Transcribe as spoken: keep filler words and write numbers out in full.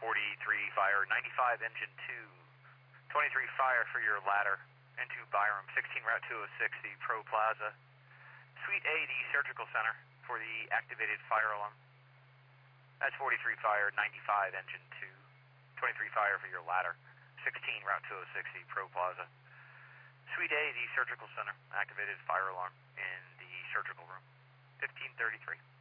forty-three fire, ninety-five engine two, twenty-three fire for your ladder into Byram, sixteen route two oh six, the Pro Plaza. Suite A, the surgical center for the activated fire alarm. That's forty-three fire, ninety-five engine two, twenty-three fire for your ladder, sixteen route two oh six, the Pro Plaza. Suite A, the surgical center, activated fire alarm in the surgical room, fifteen thirty-three.